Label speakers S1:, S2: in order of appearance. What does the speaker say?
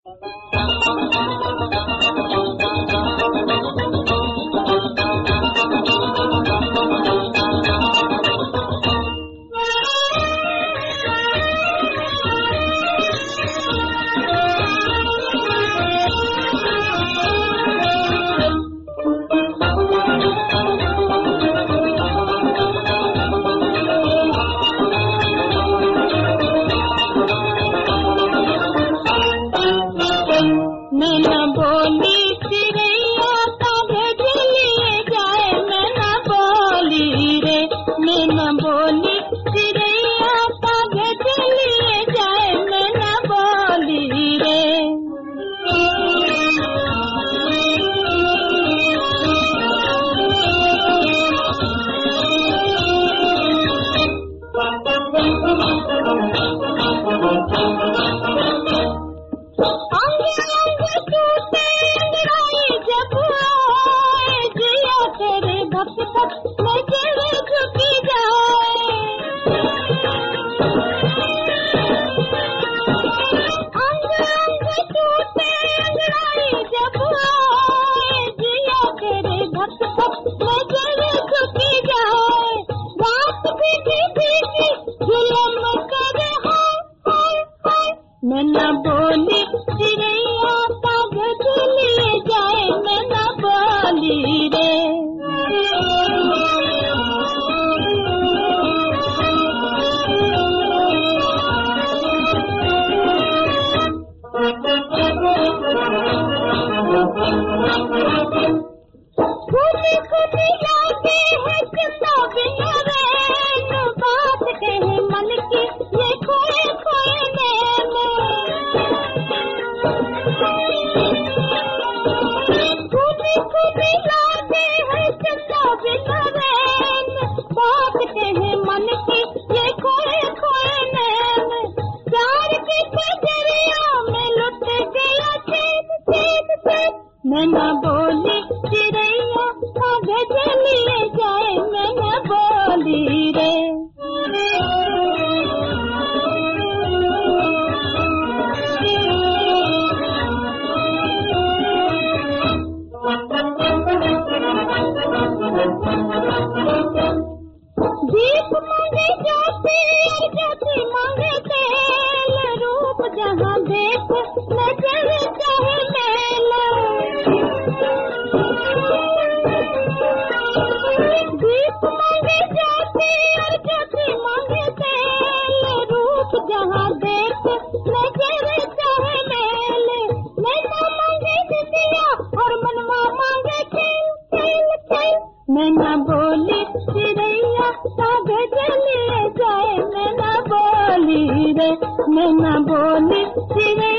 S1: मैं न बोली चिड़ैया कागज लिए जाए, मैं न बोली रे। खुदी खुदी यादें हैं जिंदा बिना रैन, बात कहे मन की ये खोए खोए नैन। खुदी खुदी यादें हैं जिंदा बिना रैन, बात कहे मन की ये खोए खोए नैन। प्यार के बजरिया में लुट गया चैन चैन चैन। मैं न बोली चिड़ैया कागज लिए जाए, मैं न बोली रे। दीप मांगे ज्योति और ज्योति मांगे तेल, रूप जहाँ देख नजर चाहे मेल। दीप मांगे ज्योति और ज्योति मांगे तेल, रूप जहाँ देख नजर चाहे मेल। नैना मांगे दिया और मनवा मांगे खेल खेल खेल। मैं न बोली चिड़ैया कागज लिए जाए, मैं न बोली रे। मैं न बोली चिड़ैया